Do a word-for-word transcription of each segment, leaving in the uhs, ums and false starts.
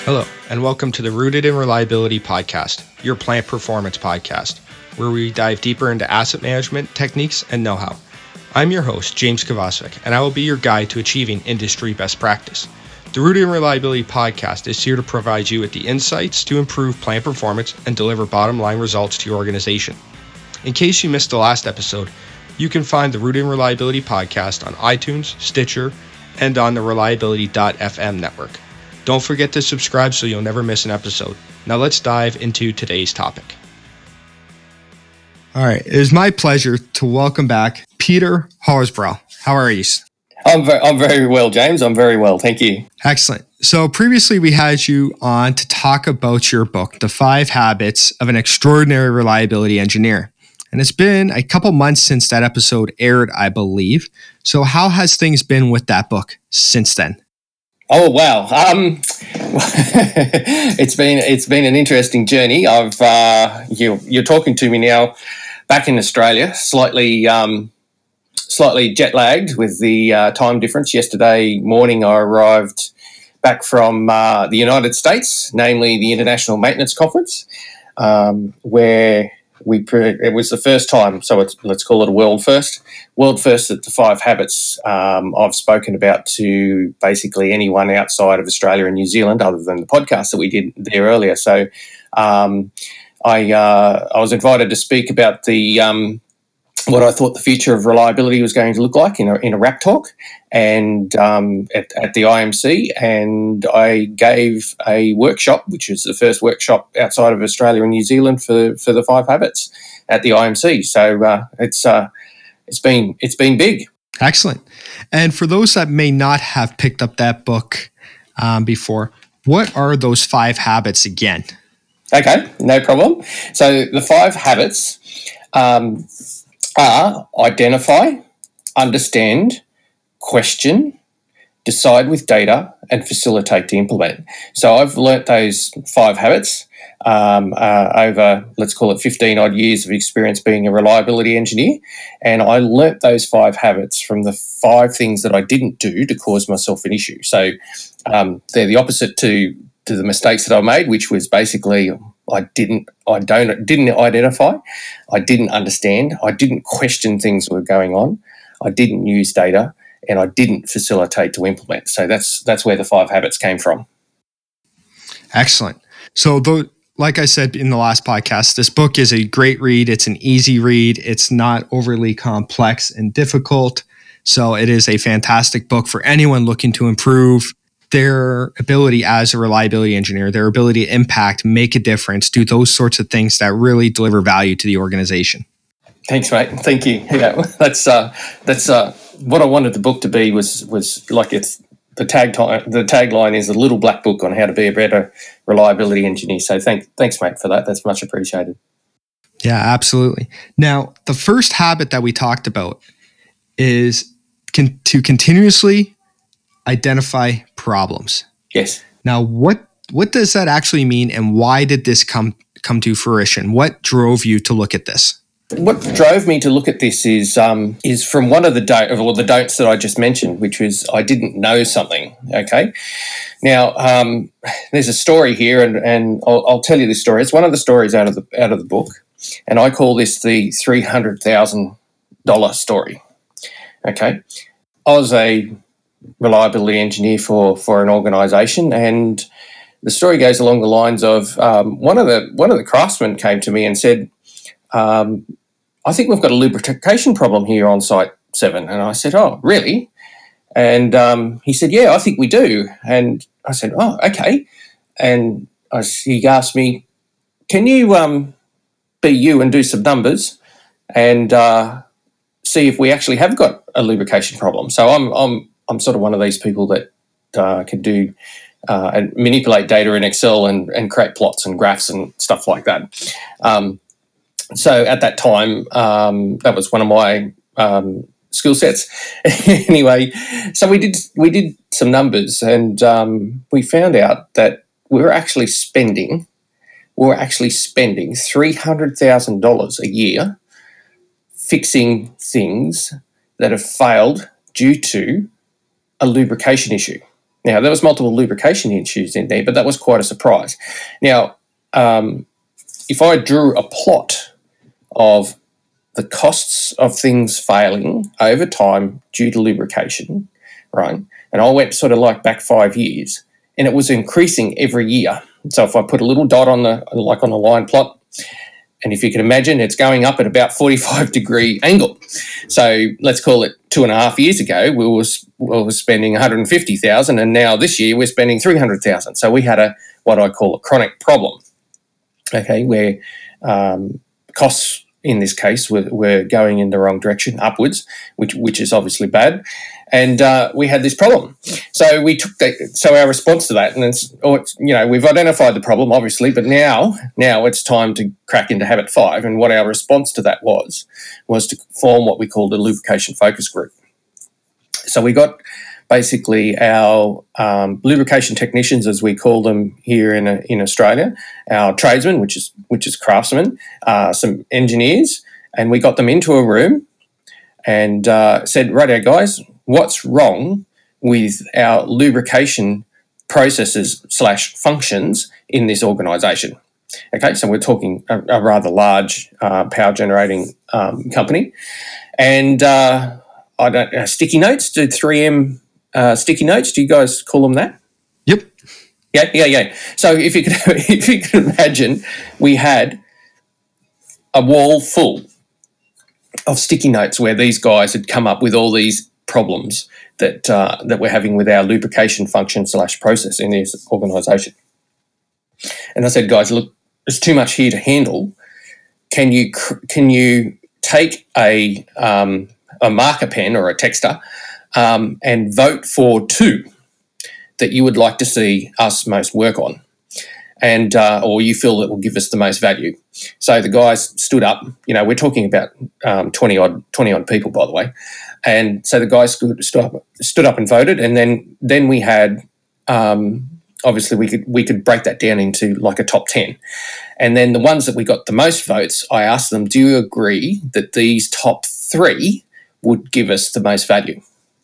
Hello, and welcome to the Rooted in Reliability podcast, your plant performance podcast, where we dive deeper into asset management techniques and know-how. I'm your host, James Kovacevic, and I will be your guide to achieving industry best practice. The Rooted in Reliability podcast is here to provide you with the insights to improve plant performance and deliver bottom-line results to your organization. In case you missed the last episode, you can find the Rooted in Reliability podcast on iTunes, Stitcher, and on the reliability dot f m network. Don't forget to subscribe so you'll never miss an episode. Now let's dive into today's topic. All right, it is my pleasure to welcome back Peter Horsbrough. How are you? I'm very, I'm very well, James. I'm very well. Thank you. Excellent. So previously we had you on to talk about your book, The Five Habits of an Extraordinary Reliability Engineer. And it's been a couple months since that episode aired, I believe. So how has things been with that book since then? Oh wow! Um, it's been it's been an interesting journey. I've uh, you you're talking to me now, back in Australia, slightly um, slightly jet lagged with the uh, time difference. Yesterday morning, I arrived back from uh, the United States, namely the International Maintenance Conference, um, where we pre- it was the first time. So it's, let's call it a world first. World first at the five habits um, I've spoken about to basically anyone outside of Australia and New Zealand, other than the podcast that we did there earlier. So um, I uh, I was invited to speak about the um, what I thought the future of reliability was going to look like in a in a rap talk, and um, at, at the I M C, and I gave a workshop, which was the first workshop outside of Australia and New Zealand for for the five habits at the I M C. So uh, it's uh, it's been it's been big. Excellent. And for those that may not have picked up that book um, before, what are those five habits again? Okay, no problem. So the five habits um, are identify, understand, question, decide with data, and facilitate to implement. So I've learnt those five habits um, uh, over, let's call it fifteen odd years of experience being a reliability engineer. And I learnt those five habits from the five things that I didn't do to cause myself an issue. So um, they're the opposite to, to the mistakes that I made, which was basically I didn't, I don't, didn't identify, I didn't understand, I didn't question things that were going on, I didn't use data, and I didn't facilitate to implement. So that's that's where the five habits came from. Excellent. So, though, like I said in the last podcast, this book is a great read. It's an easy read. It's not overly complex and difficult. So it is a fantastic book for anyone looking to improve their ability as a reliability engineer, their ability to impact, make a difference, do those sorts of things that really deliver value to the organization. Thanks, mate. Thank you. Yeah, that's uh, that's uh, what I wanted the book to be. Was was like it's the tag time. The tagline is a little black book on how to be a better reliability engineer. So thank, thanks, mate, for that. That's much appreciated. Yeah, absolutely. Now, the first habit that we talked about is con- to continuously identify problems. Yes. Now, what what does that actually mean, and why did this come come to fruition? What drove you to look at this? What drove me to look at this is um, is from one of the don't or the don'ts that I just mentioned, which was I didn't know something. Okay, now um, there's a story here, and and I'll, I'll tell you this story. It's one of the stories out of the out of the book, and I call this the three hundred thousand dollar story. Okay, I was a reliability engineer for for an organisation, and the story goes along the lines of um, one of the one of the craftsmen came to me and said, Um, I think we've got a lubrication problem here on site seven. And I said, oh, really? And um, he said, yeah, I think we do. And I said, oh, okay. And I, he asked me, can you um, be you and do some numbers and uh, see if we actually have got a lubrication problem? So I'm I'm I'm sort of one of these people that uh, can do uh, and manipulate data in Excel and, and create plots and graphs and stuff like that. Um, So at that time, um, that was one of my um, skill sets. Anyway, so we did we did some numbers, and um, we found out that we were actually spending we were actually spending three hundred thousand dollars a year fixing things that have failed due to a lubrication issue. Now, there was multiple lubrication issues in there, but that was quite a surprise. Now, um, if I drew a plot of the costs of things failing over time due to lubrication, right, and I went sort of like back five years, and it was increasing every year. So if I put a little dot on the, like on a line plot, and if you can imagine, it's going up at about forty-five degree angle. So let's call it two and a half years ago, we was we were spending one hundred fifty thousand, and now this year we're spending three hundred thousand. So we had a what I call a chronic problem. Okay, where um, costs in this case were, were going in the wrong direction, upwards, which which is obviously bad. And uh, we had this problem. So we took that, so our response to that, and it's, or it's, you know, we've identified the problem, obviously, but now now it's time to crack into habit five. And what our response to that was, was to form what we called a lubrication focus group. So we got basically our um, lubrication technicians, as we call them here in uh, in Australia, our tradesmen, which is which is craftsmen, uh, some engineers, and we got them into a room and uh, said, "Righto, guys, what's wrong with our lubrication processes slash functions in this organisation?" Okay, so we're talking a, a rather large uh, power generating um, company, and uh, I don't uh, sticky notes. Do three M uh, sticky notes? Do you guys call them that? Yep. Yeah, yeah, yeah. So if you could, if you could imagine, we had a wall full of sticky notes where these guys had come up with all these problems that uh, that we're having with our lubrication function slash process in this organisation. And I said, guys, look, there's too much here to handle. Can you can you take a um, a marker pen or a texter um, and vote for two that you would like to see us most work on, and uh, or you feel that will give us the most value? So the guys stood up. You know, we're talking about um, twenty odd twenty odd people, by the way. And so the guys stood, stood up, stood up and voted, and then then we had um, obviously we could we could break that down into like a top ten, and then the ones that we got the most votes, I asked them, do you agree that these top three would give us the most value?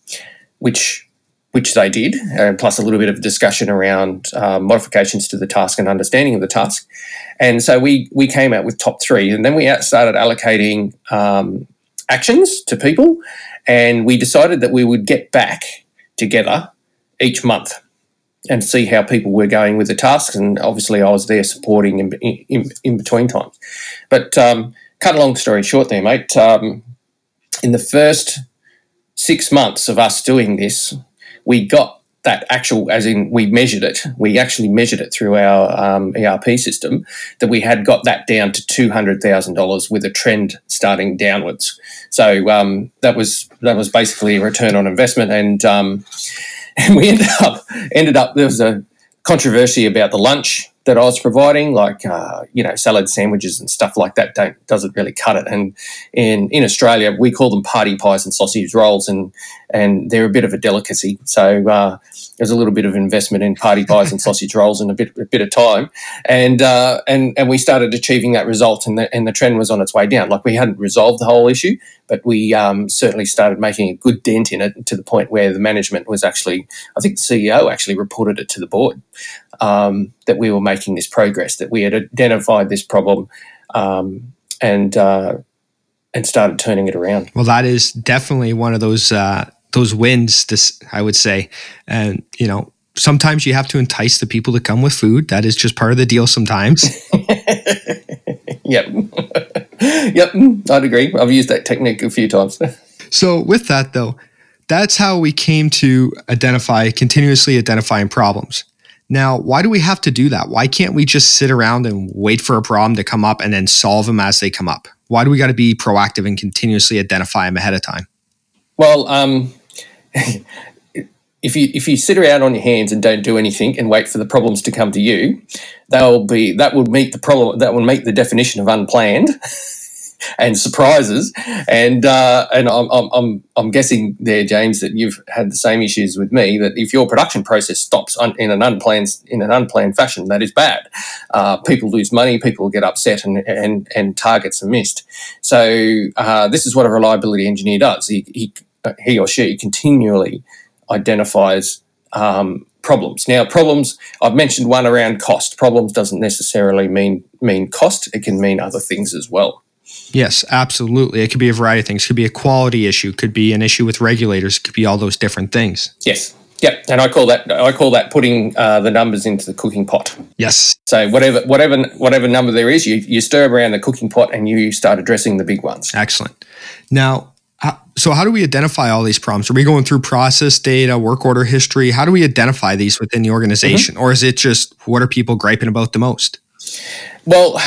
Which which they did, and plus a little bit of discussion around uh, modifications to the task and understanding of the task, and so we we came out with top three, and then we started allocating um, actions to people. And we decided that we would get back together each month and see how people were going with the tasks. And obviously I was there supporting in, in, in between times. But um, cut a long story short there, mate, um, in the first six months of us doing this, we got that actual, as in we measured it, we actually measured it through our um, E R P system, that we had got that down to two hundred thousand dollars with a trend starting downwards. So um, that was that was basically a return on investment, and um, and we ended up ended up there was a controversy about the lunch that I was providing, like uh, you know, salad sandwiches and stuff like that. Don't doesn't really cut it. And in in Australia, we call them party pies and sausage rolls, and and they're a bit of a delicacy. So uh, there's a little bit of investment in party pies and sausage rolls and a bit a bit of time, and uh, and and we started achieving that result, and the and the trend was on its way down. Like, we hadn't resolved the whole issue, but we um, certainly started making a good dent in it, to the point where the management was actually, I think the C E O actually reported it to the board, um, that we were making this progress, that we had identified this problem, um, and uh, and started turning it around. Well, that is definitely one of those uh, those wins, this, I would say. And, you know, sometimes you have to entice the people to come with food. That is just part of the deal sometimes. Yep. Yep, I'd agree. I've used that technique a few times. So with that, though, that's how we came to identify, continuously identifying problems. Now, why do we have to do that? Why can't we just sit around and wait for a problem to come up and then solve them as they come up? Why do we got to be proactive and continuously identify them ahead of time? Well, um, if you if you sit around on your hands and don't do anything and wait for the problems to come to you, they'll be that would meet the problem. That would meet the definition of unplanned and surprises. And uh, and I'm I'm I'm guessing there, James, that you've had the same issues with me. That if your production process stops un, in an unplanned in an unplanned fashion, that is bad. Uh, people lose money. People get upset, and and and targets are missed. So uh, this is what a reliability engineer does. He he he or she continually identifies um, problems. Now, problems, I've mentioned one around cost. Problems doesn't necessarily mean mean cost. It can mean other things as well. Yes, absolutely. It could be a variety of things. It could be a quality issue. It could be an issue with regulators. It could be all those different things. Yes. Yep. And I call that I call that putting uh, the numbers into the cooking pot. Yes. So whatever whatever whatever number there is, you you stir around the cooking pot and you start addressing the big ones. Excellent. Now, so how do we identify all these problems? Are we going through process data, work order history? How do we identify these within the organization? Mm-hmm. Or is it just what are people griping about the most? Well,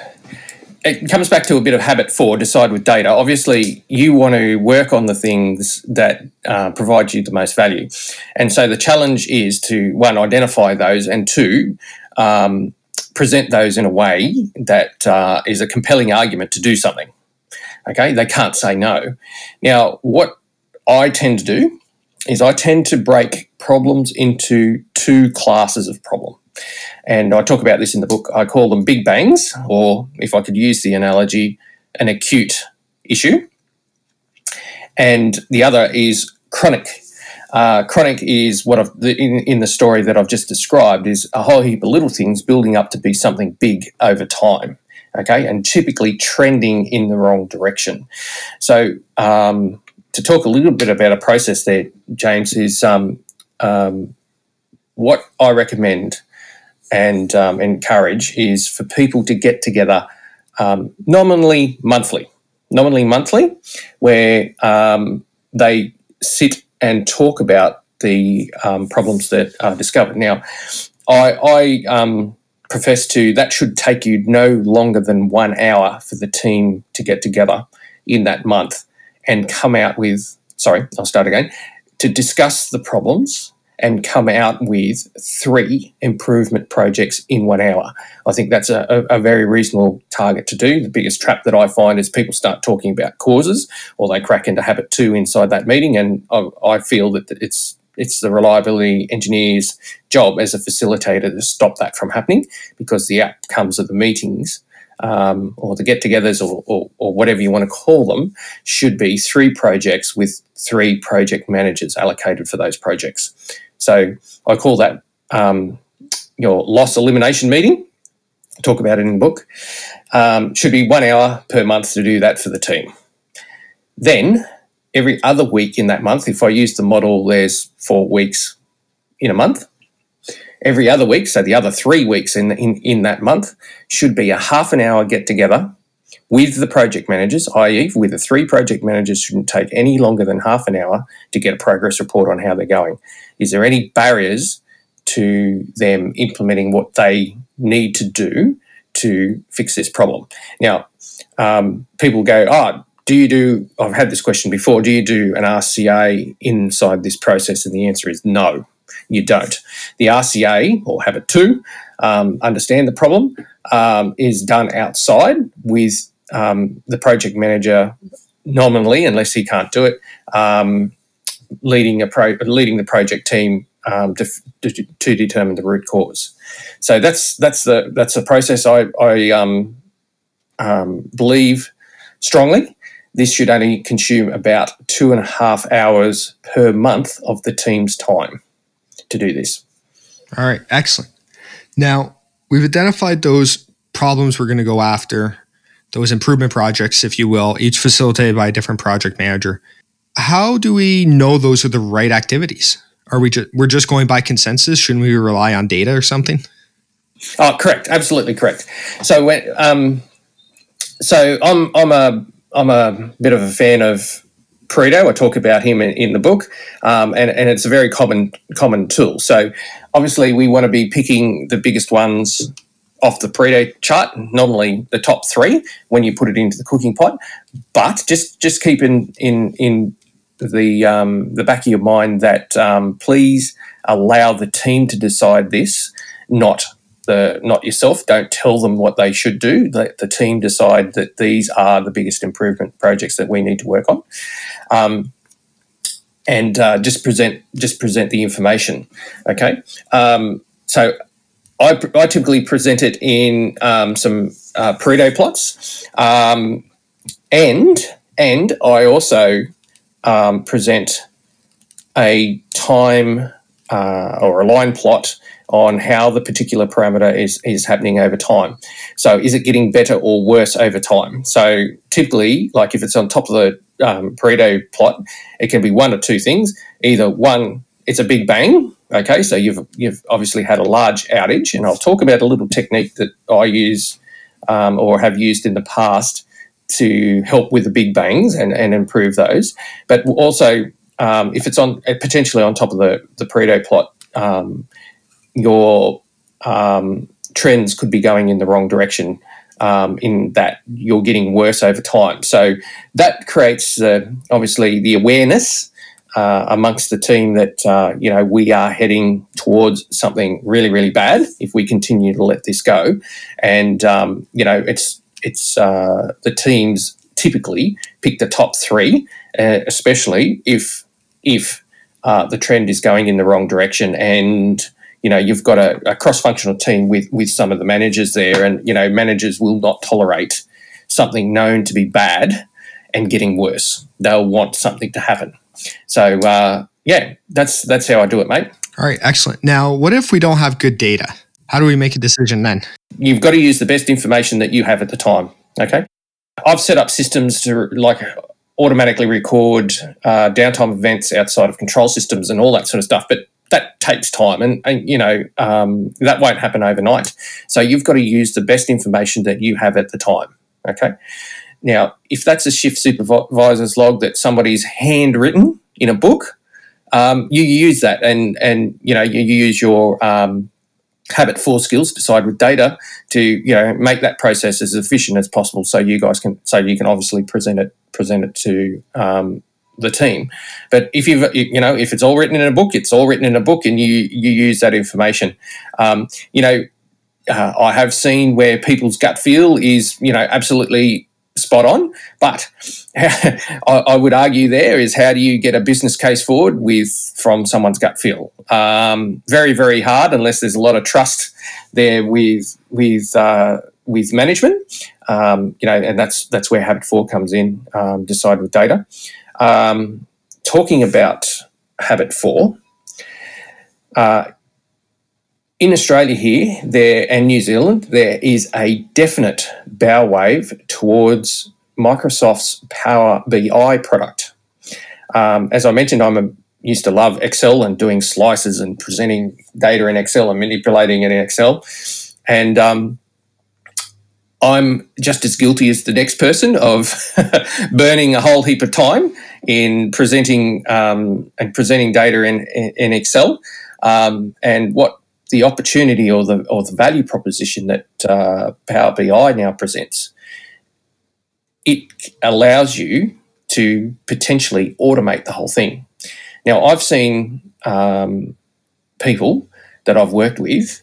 it comes back to a bit of habit four, decide with data. Obviously, you want to work on the things that uh, provide you the most value. And so the challenge is to, one, identify those, and two, um, present those in a way that uh, is a compelling argument to do something. Okay, they can't say no. Now, what I tend to do is I tend to break problems into two classes of problem. And I talk about this in the book. I call them big bangs, or if I could use the analogy, an acute issue. And the other is chronic. Uh, chronic is what I've, in, in the story that I've just described, is a whole heap of little things building up to be something big over time. Okay, and typically trending in the wrong direction. So um, to talk a little bit about a process there, James, is um, um, what I recommend and um, encourage is for people to get together um, nominally monthly, nominally monthly, where um, they sit and talk about the um, problems that are discovered. Now, I, I um, profess to that should take you no longer than one hour for the team to get together in that month and come out with, sorry, I'll start again, to discuss the problems and come out with three improvement projects in one hour. I think that's a, a, a very reasonable target to do. The biggest trap that I find is people start talking about causes, or they crack into habit two inside that meeting, and I, I feel that it's It's the reliability engineer's job as a facilitator to stop that from happening, because the outcomes of the meetings um, or the get-togethers or, or, or whatever you want to call them should be three projects with three project managers allocated for those projects. So I call that um, your loss elimination meeting. I talk about it in the book. Um, should be one hour per month to do that for the team. Then every other week in that month, if I use the model, there's four weeks in a month. Every other week, so the other three weeks in, in, in that month, should be a half an hour get-together with the project managers, that is with the three project managers shouldn't take any longer than half an hour to get a progress report on how they're going. Is there any barriers to them implementing what they need to do to fix this problem? Now, um, people go, oh, do you do, I've had this question before, do you do an R C A inside this process? And the answer is no, you don't. The R C A, or habit two, um, understand the problem, um, is done outside with um, the project manager nominally, unless he can't do it, um, leading a pro- leading the project team um, to, to, to determine the root cause. So that's that's the that's the process I, I um, um, believe strongly. This should only consume about two and a half hours per month of the team's time to do this. All right, excellent. Now, we've identified those problems we're going to go after, those improvement projects, if you will, each facilitated by a different project manager. How do we know those are the right activities? Are we just, we're just going by consensus? Shouldn't we rely on data or something? Oh, correct. Absolutely correct. So when, um, so I'm, I'm a, I'm a bit of a fan of Pareto. I talk about him in, in the book, um, and, and it's a very common common tool. So obviously we want to be picking the biggest ones off the Pareto chart, normally the top three when you put it into the cooking pot. But just just keep in in in the um, the back of your mind that um, please allow the team to decide this, not The, not yourself. Don't tell them what they should do. Let the team decide that these are the biggest improvement projects that we need to work on, um, and uh, just present just present the information. Okay, um, so I, I typically present it in um, some uh, Pareto plots, um, and and I also um, present a time uh, or a line plot on how the particular parameter is, is happening over time. So is it getting better or worse over time? So typically, like if it's on top of the um, Pareto plot, it can be one or two things. Either one, it's a big bang, okay, so you've you've obviously had a large outage, and I'll talk about a little technique that I use um, or have used in the past to help with the big bangs and, and improve those. But also, um, if it's on potentially on top of the, the Pareto plot, um, your um, trends could be going in the wrong direction, um, in that you're getting worse over time. So that creates uh, obviously the awareness uh, amongst the team that uh, you know we are heading towards something really, really bad if we continue to let this go. And um, you know it's it's uh, the teams typically pick the top three, uh, especially if if uh, the trend is going in the wrong direction. And you know, you've got a, a cross-functional team with with some of the managers there, and you know, managers will not tolerate something known to be bad and getting worse. They'll want something to happen. So uh, yeah, that's that's how I do it, mate. All right, excellent. Now, what if we don't have good data? How do we make a decision then? You've got to use the best information that you have at the time. Okay, I've set up systems to like automatically record uh, downtime events outside of control systems and all that sort of stuff, but that takes time, and, and you know um, that won't happen overnight. So you've got to use the best information that you have at the time. Okay. Now, if that's a shift supervisor's log that somebody's handwritten in a book, um, you use that, and and you know you, you use your um, habit four skills, decide with data, to you know make that process as efficient as possible. So you guys can, so you can obviously present it present it to um, the team. But if you've you know if it's all written in a book, it's all written in a book, and you you use that information. Um, you know, uh, I have seen where people's gut feel is you know absolutely spot on, but I, I would argue there is how do you get a business case forward with from someone's gut feel? Um, very very hard unless there's a lot of trust there with with uh, with management. Um, you know, and that's that's where Habit Four comes in. Um, decide with data. Um, talking about Habit Four, uh, in Australia here, there and New Zealand, there is a definite bow wave towards Microsoft's Power B I product. Um, as I mentioned, I'm a, used to love Excel and doing slices and presenting data in Excel and manipulating it in Excel, and um, I'm just as guilty as the next person of burning a whole heap of time in presenting um, and presenting data in, in, in Excel. Um, and what the opportunity or the or the value proposition that uh, Power B I now presents, it allows you to potentially automate the whole thing. Now, I've seen um, people that I've worked with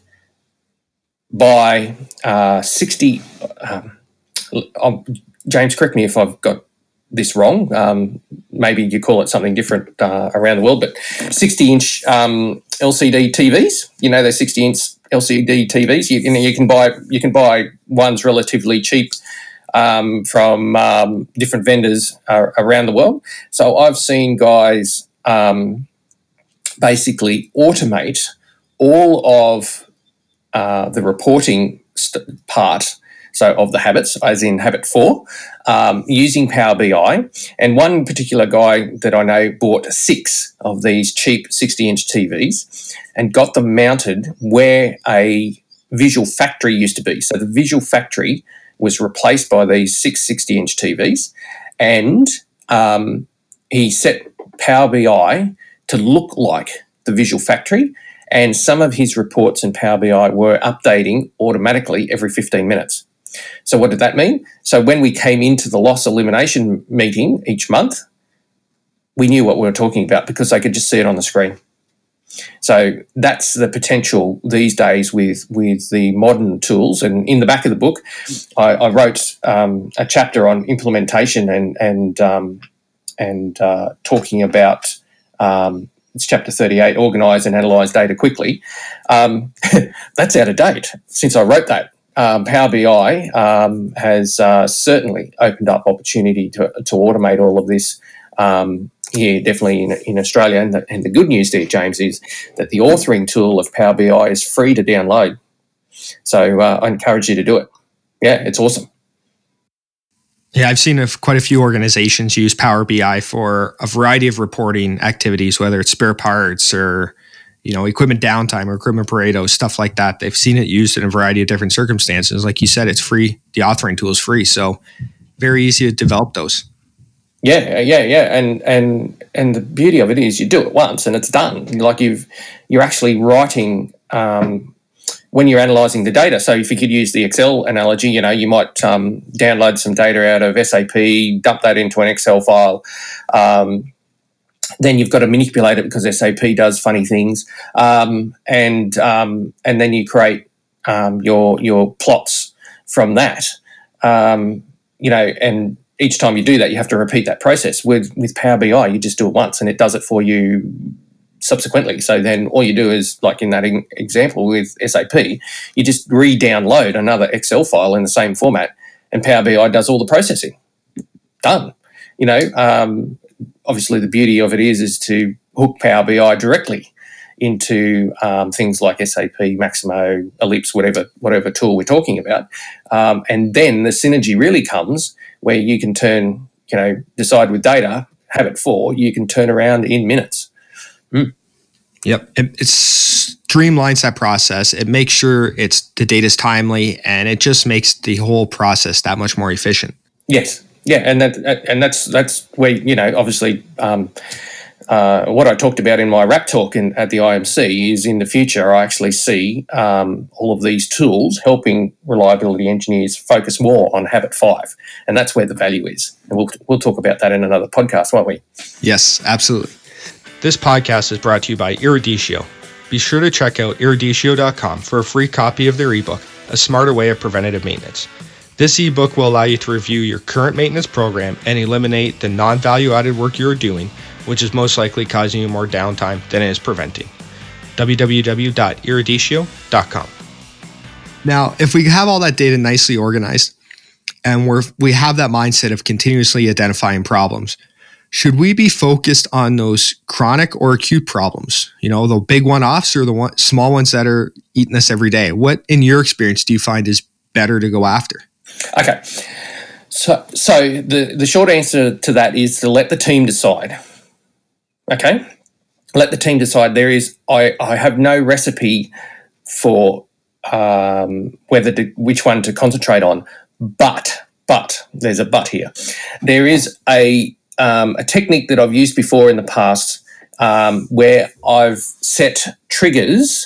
buy uh, sixty. Um, um, James, correct me if I've got this wrong. Um, maybe you call it something different uh, around the world, but sixty-inch um, L C D T Vs. You know, those sixty-inch L C D T Vs. You, you know, you can buy you can buy ones relatively cheap um, from um, different vendors uh, around the world. So I've seen guys um, basically automate all of uh, the reporting st- part. So of the habits, as in Habit Four, um, using Power B I. And one particular guy that I know bought six of these cheap sixty-inch T Vs and got them mounted where a Visual Factory used to be. So the Visual Factory was replaced by these six sixty-inch T Vs, and um, he set Power B I to look like the Visual Factory, and some of his reports in Power B I were updating automatically every fifteen minutes. So what did that mean? So when we came into the loss elimination meeting each month, we knew what we were talking about because they could just see it on the screen. So that's the potential these days with, with the modern tools. And in the back of the book, I, I wrote um, a chapter on implementation and and um, and uh, talking about um, it's chapter thirty-eight, organise and analyse data quickly. Um, that's out of date since I wrote that. Um, Power B I um, has uh, certainly opened up opportunity to, to automate all of this um, here, definitely in, in Australia. And the, and the good news there, James, is that the authoring tool of Power B I is free to download. So uh, I encourage you to do it. Yeah, it's awesome. Yeah, I've seen a, quite a few organizations use Power B I for a variety of reporting activities, whether it's spare parts or, you know, equipment downtime or equipment Pareto, stuff like that. They've seen it used in a variety of different circumstances. Like you said, it's free. The authoring tool is free, so very easy to develop those. Yeah, yeah, yeah, and and and the beauty of it is you do it once and it's done. Like you've you're actually writing. Um, when you're analysing the data. So if you could use the Excel analogy, you know, you might um, download some data out of S A P, dump that into an Excel file. Um, then you've got to manipulate it because S A P does funny things. Um, and um, and then you create um, your your plots from that. Um, you know, and each time you do that, you have to repeat that process. With with Power B I, you just do it once and it does it for you subsequently. So then all you do is, like in that example with S A P, you just re-download another Excel file in the same format and Power B I does all the processing. Done. You know, um, obviously the beauty of it is is to hook Power B I directly into um, things like S A P, Maximo, Ellipse, whatever whatever tool we're talking about. Um, and then the synergy really comes where you can turn, you know, decide with data, have it for, you can turn around in minutes. Mm. Yep. It, it streamlines that process. It makes sure it's the data's timely, and it just makes the whole process that much more efficient. Yes. Yeah. And that and that's that's where, you know, obviously um, uh, what I talked about in my wrap talk in, at the I M C is in the future I actually see um, all of these tools helping reliability engineers focus more on habit five. And that's where the value is. And we'll we'll talk about that in another podcast, won't we? Yes, absolutely. This podcast is brought to you by Eruditio. Be sure to check out eruditio dot com for a free copy of their ebook, A Smarter Way of Preventative Maintenance. This ebook will allow you to review your current maintenance program and eliminate the non-value added work you are doing, which is most likely causing you more downtime than it is preventing. w w w dot eruditio dot com. Now, if we have all that data nicely organized and we're, we have that mindset of continuously identifying problems, should we be focused on those chronic or acute problems? You know, the big one-offs or the one, small ones that are eating us every day? What, in your experience, do you find is better to go after? Okay. So so the, the short answer to that is to let the team decide. Okay? Let the team decide. There is, I, I have no recipe for um, whether to, which one to concentrate on, but, but, there's a but here. There is a Um, a technique that I've used before in the past um, where I've set triggers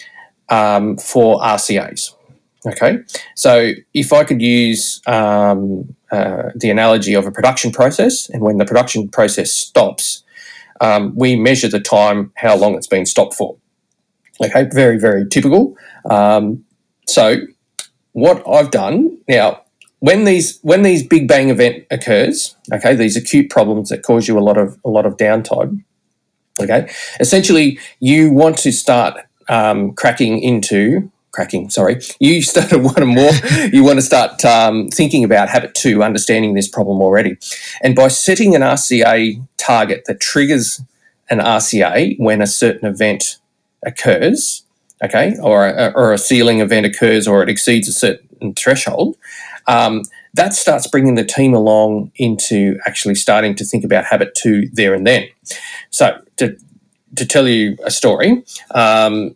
um, for R C As. Okay, so if I could use um, uh, the analogy of a production process, and when the production process stops, um, we measure the time, how long it's been stopped for. Okay, very, very typical. Um, so what I've done now, When these when these big bang event occurs, okay, these acute problems that cause you a lot of a lot of downtime, okay, essentially you want to start um, cracking into cracking. Sorry, you start to want to more. You want to start um, thinking about habit two, understanding this problem already, and by setting an R C A target that triggers an R C A when a certain event occurs, okay, or a, or a ceiling event occurs or it exceeds a certain threshold. Um, that starts bringing the team along into actually starting to think about habit two there and then. So to to tell you a story, um,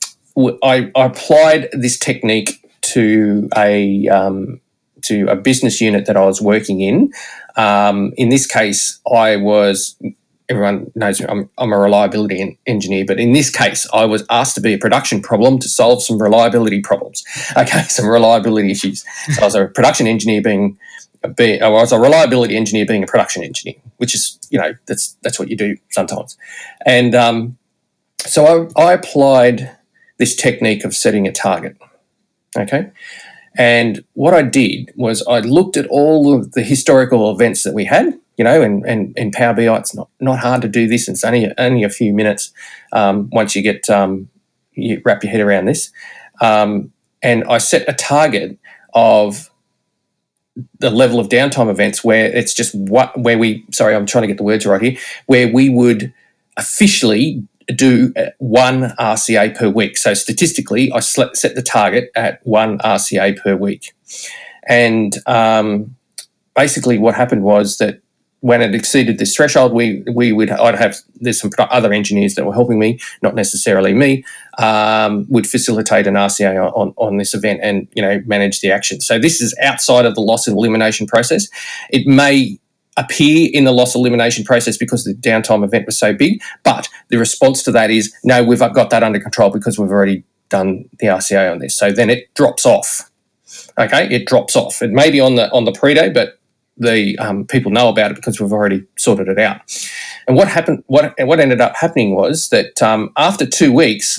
I, I applied this technique to a um, to a business unit that I was working in. Um, in this case, I was. Everyone knows I'm, I'm a reliability engineer, but in this case, I was asked to be a production problem to solve some reliability problems. Okay, some reliability issues. So I was a production engineer being, being I was a reliability engineer being a production engineer, which is, you know, that's that's what you do sometimes. And um, so I, I applied this technique of setting a target. Okay, and what I did was I looked at all of the historical events that we had. You know, and, and in Power B I, it's not, not hard to do this. It's only only a few minutes um, once you get um, you wrap your head around this. Um, and I set a target of the level of downtime events where it's just what where we sorry I'm trying to get the words right here where we would officially do one R C A per week. So statistically, I set the target at one R C A per week, and um, basically what happened was that when it exceeded this threshold, we we would I'd have there's some other engineers that were helping me, not necessarily me, um, would facilitate an R C A on, on this event and you know manage the action. So this is outside of the loss and elimination process. It may appear in the loss elimination process because the downtime event was so big, but the response to that is no, we've got that under control because we've already done the R C A on this. So then it drops off. Okay, it drops off. It may be on the on the pre-day, but the um, people know about it because we've already sorted it out. And what happened? What what ended up happening was that um, after two weeks,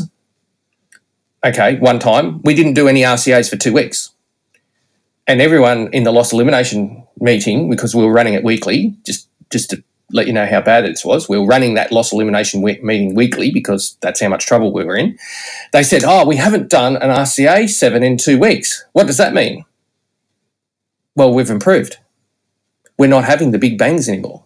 okay, one time we didn't do any R C As for two weeks, and everyone in the loss elimination meeting, because we were running it weekly, just just to let you know how bad this was, we were running that loss elimination we- meeting weekly because that's how much trouble we were in. They said, "Oh, we haven't done an R C A seven in two weeks. What does that mean?" Well, we've improved. We're not having the big bangs anymore.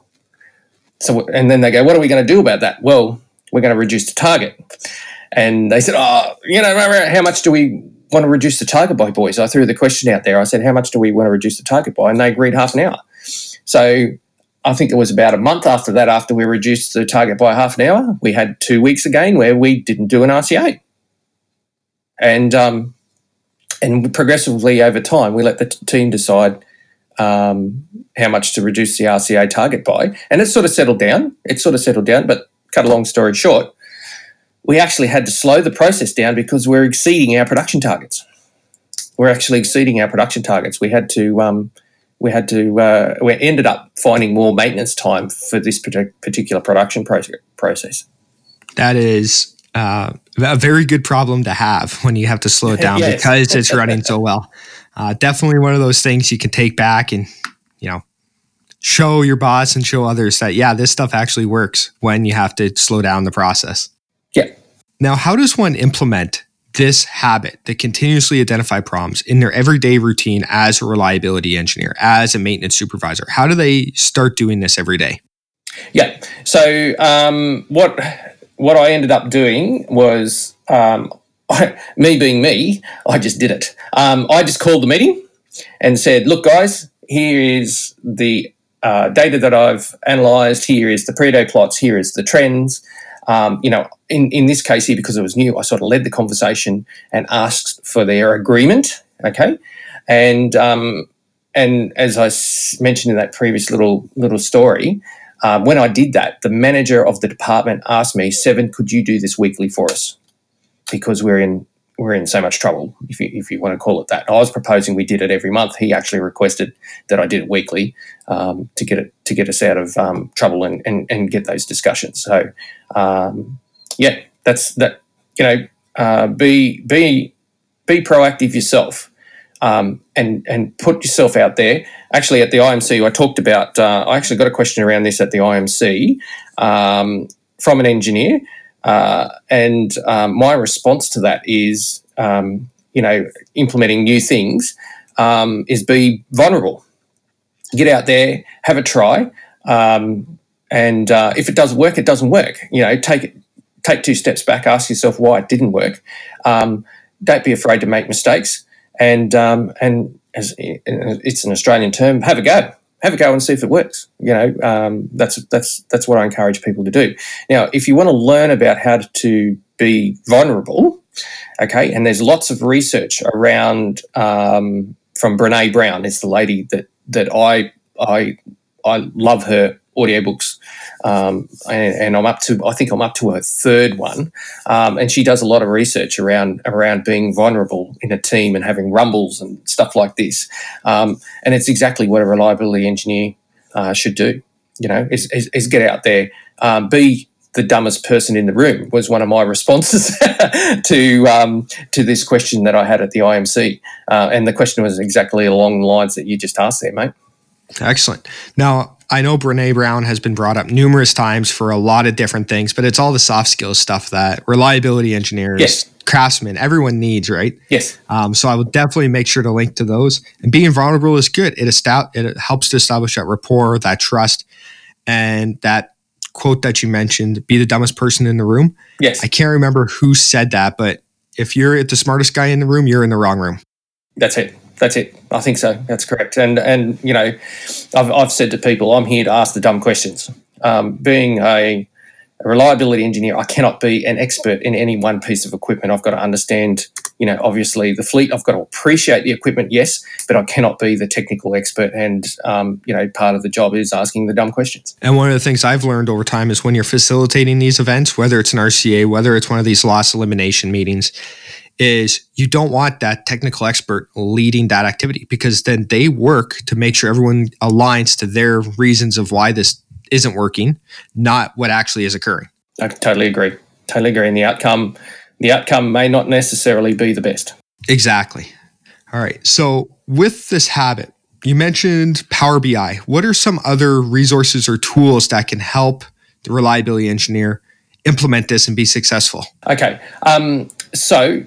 So, and then they go, what are we going to do about that? Well, we're going to reduce the target. And they said, oh, you know, how much do we want to reduce the target by, boys? I threw the question out there. I said, how much do we want to reduce the target by? And they agreed half an hour. So I think it was about a month after that, after we reduced the target by half an hour, we had two weeks again where we didn't do an R C A. And, um, and progressively over time, we let the t- team decide Um, how much to reduce the R C A target by. And it sort of settled down. It sort of settled down, but cut a long story short, we actually had to slow the process down because we're exceeding our production targets. We're actually exceeding our production targets. We had to, um, we had to, uh, we ended up finding more maintenance time for this particular production process. That is uh, a very good problem to have when you have to slow it down yes. because it's running so well. Uh, definitely one of those things you can take back and, you know, show your boss and show others that, yeah, this stuff actually works when you have to slow down the process. Yeah. Now, how does one implement this habit to continuously identify problems in their everyday routine as a reliability engineer, as a maintenance supervisor? How do they start doing this every day? Yeah. So um, what what I ended up doing was um, I, me being me, I just did it. Um, I just called the meeting and said, look, guys, here is the uh, data that I've analysed. Here is the pre-day plots. Here is the trends. Um, you know, in, in this case here, because it was new, I sort of led the conversation and asked for their agreement, okay? And um, and as I s- mentioned in that previous little little story, um, when I did that, the manager of the department asked me, Seven, could you do this weekly for us? Because we're in we're in so much trouble, if you if you want to call it that. I was proposing we did it every month. He actually requested that I did it weekly um, to get it to get us out of um, trouble and, and and get those discussions. So um, yeah, that's that. You know, uh, be be be proactive yourself um, and and put yourself out there. Actually, at the I M C, I talked about. Uh, I actually got a question around this at the I M C um, from an engineer. Uh, and um, my response to that is, um, you know, implementing new things um, is be vulnerable. Get out there, have a try, um, and uh, if it doesn't work, it doesn't work. You know, take it, take two steps back, ask yourself why it didn't work. Um, don't be afraid to make mistakes, and um, and as it's an Australian term, have a go. Have a go and see if it works. You know, um, that's that's that's what I encourage people to do. Now, if you want to learn about how to be vulnerable, okay, and there's lots of research around um, from Brené Brown. Is the lady that that I I I love her audiobooks, um, and, and I'm up to I think I'm up to her third one, um, and she does a lot of research around around being vulnerable in a team and having rumbles and stuff like this, um, and it's exactly what a reliability engineer uh, should do. You know, is, is, is get out there, um, be the dumbest person in the room was one of my responses to um, to this question that I had at the I M C, uh, and the question was exactly along the lines that you just asked there, mate. Excellent. Now, I know Brené Brown has been brought up numerous times for a lot of different things, but it's all the soft skills stuff that reliability engineers yes. craftsmen, everyone needs, right? Yes. Um, so I will definitely make sure to link to those. And being vulnerable is good. It, esta- it helps to establish that rapport, that trust, and that quote that you mentioned, be the dumbest person in the room. Yes. I can't remember who said that, but if you're the smartest guy in the room, you're in the wrong room. That's it. That's it. I think so. That's correct. And, and you know, I've, I've said to people, I'm here to ask the dumb questions. Um, being a, a reliability engineer, I cannot be an expert in any one piece of equipment. I've got to understand, you know, obviously the fleet. I've got to appreciate the equipment, yes, but I cannot be the technical expert. And, um, you know, part of the job is asking the dumb questions. And one of the things I've learned over time is when you're facilitating these events, whether it's an R C A, whether it's one of these loss elimination meetings, is you don't want that technical expert leading that activity, because then they work to make sure everyone aligns to their reasons of why this isn't working, not what actually is occurring. I totally agree. Totally agree. And the outcome, the outcome may not necessarily be the best. Exactly. All right. So with this habit, you mentioned Power B I. What are some other resources or tools that can help the reliability engineer implement this and be successful? Okay. Um, so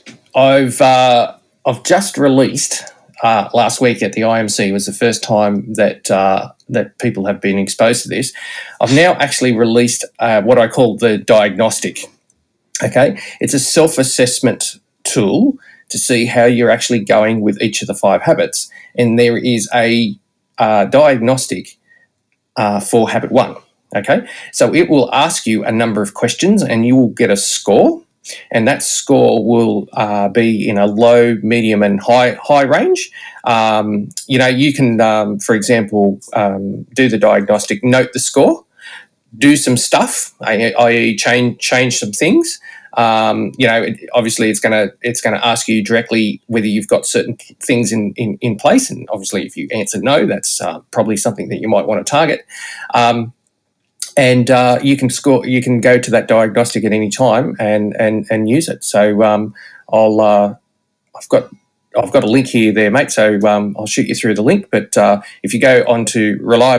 I've uh, I've just released uh, last week at the I M C was the first time that uh, that people have been exposed to this. I've now actually released uh, what I call the diagnostic. Okay, it's a self-assessment tool to see how you're actually going with each of the five habits, and there is a uh, diagnostic uh, for habit one. Okay, so it will ask you a number of questions, and you will get a score. And that score will uh, be in a low, medium, and high high range. Um, you know, you can, um, for example, um, do the diagnostic, note the score, do some stuff, that is, change change some things. Um, you know, it, obviously, it's gonna it's gonna ask you directly whether you've got certain things in in, in place, and obviously, if you answer no, that's uh, probably something that you might want to target. Um, And uh, you can score. You can go to that diagnostic at any time and and and use it. So um, I'll. Uh, I've got. I've got a link here, there, mate. So um, I'll shoot you through the link. But uh, if you go onto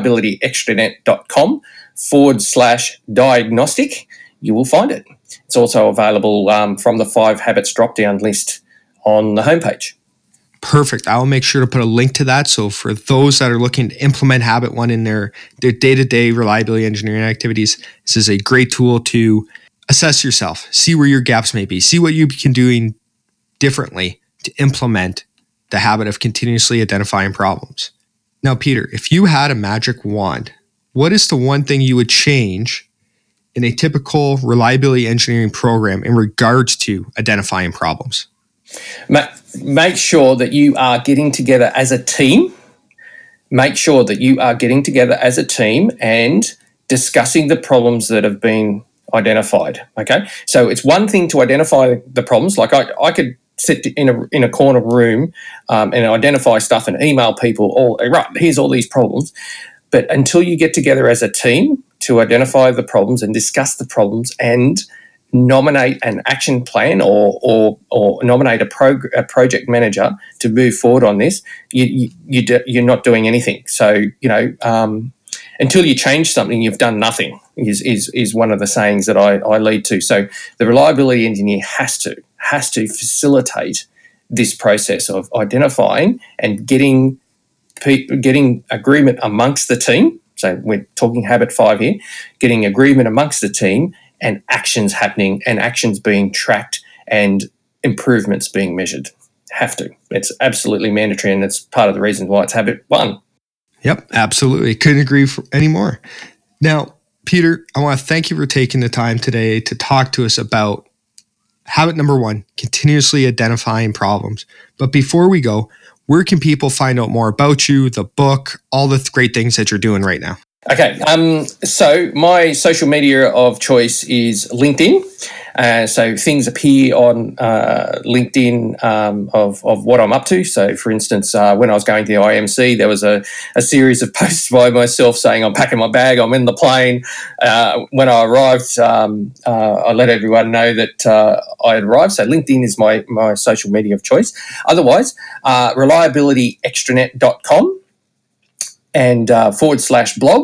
reliabilityextranet.com forward slash diagnostic, you will find it. It's also available um, from the five habits drop down list on the homepage. Perfect. I will make sure to put a link to that. So for those that are looking to implement habit one in their, their day-to-day reliability engineering activities, this is a great tool to assess yourself, see where your gaps may be, see what you can doing differently to implement the habit of continuously identifying problems. Now, Peter, if you had a magic wand, what is the one thing you would change in a typical reliability engineering program in regards to identifying problems? Make sure that you are getting together as a team. Make sure that you are getting together as a team and discussing the problems that have been identified. Okay, so it's one thing to identify the problems. Like I, I could sit in a in a corner room um, and identify stuff and email people. All right, here's all these problems. But until you get together as a team to identify the problems and discuss the problems and nominate an action plan or or, or nominate a, prog- a project manager to move forward on this, you, you, you do, you're not doing anything. So, you know, um, until you change something, you've done nothing is is, is one of the sayings that I, I lead to. So the reliability engineer has to, has to facilitate this process of identifying and getting getting agreement amongst the team. So we're talking habit five here, getting agreement amongst the team and actions happening and actions being tracked and improvements being measured. Have to. It's absolutely mandatory, and it's part of the reason why it's habit one. Yep, absolutely. Couldn't agree for anymore. Now, Peter, I want to thank you for taking the time today to talk to us about habit number one, continuously identifying problems. But before we go, where can people find out more about you, the book, all the great things that you're doing right now? Okay, um, so my social media of choice is LinkedIn. Uh, so things appear on uh, LinkedIn um, of, of what I'm up to. So, for instance, uh, when I was going to the I M C, there was a, a series of posts by myself saying I'm packing my bag, I'm in the plane. Uh, when I arrived, um, uh, I let everyone know that uh, I had arrived. So LinkedIn is my, my social media of choice. Otherwise, uh, reliability extranet dot com and uh, forward slash blog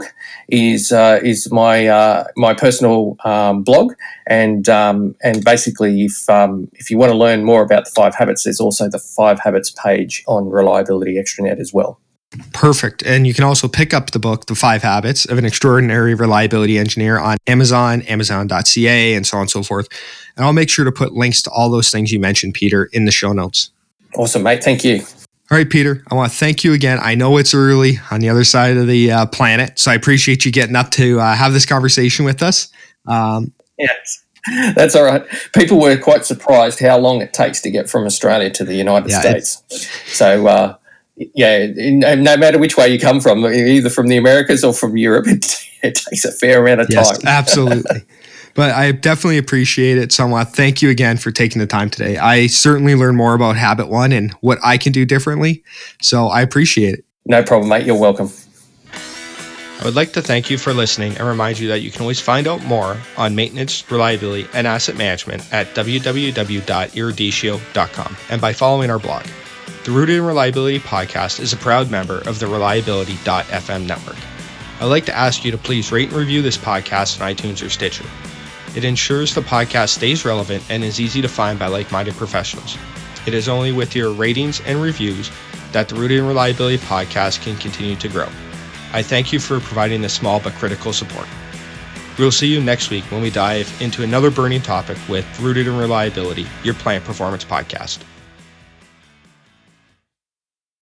is uh, is my uh, my personal um, blog, and um, and basically, if um, if you want to learn more about the five habits, there's also the five habits page on Reliability Extranet as well. Perfect. And you can also pick up the book, The Five Habits of an Extraordinary Reliability Engineer, on Amazon, amazon dot c a, and so on and so forth. And I'll make sure to put links to all those things you mentioned, Peter, in the show notes. Awesome, mate. Thank you. All right, Peter, I want to thank you again. I know it's early on the other side of the uh, planet, so I appreciate you getting up to uh, have this conversation with us. Um, yes, that's all right. People were quite surprised how long it takes to get from Australia to the United yeah, States. So, uh, yeah, no matter which way you come from, either from the Americas or from Europe, it, it takes a fair amount of yes, time. Absolutely. But I definitely appreciate it. So I want to thank you again for taking the time today. I certainly learned more about Habit One and what I can do differently. So I appreciate it. No problem, mate. You're welcome. I would like to thank you for listening and remind you that you can always find out more on maintenance, reliability, and asset management at w w w dot eruditio dot com and by following our blog. The Rooted in Reliability podcast is a proud member of the reliability dot f m network. I'd like to ask you to please rate and review this podcast on iTunes or Stitcher. It ensures the podcast stays relevant and is easy to find by like-minded professionals. It is only with your ratings and reviews that the Rooted in Reliability podcast can continue to grow. I thank you for providing this small but critical support. We'll see you next week when we dive into another burning topic with Rooted in Reliability, your plant performance podcast.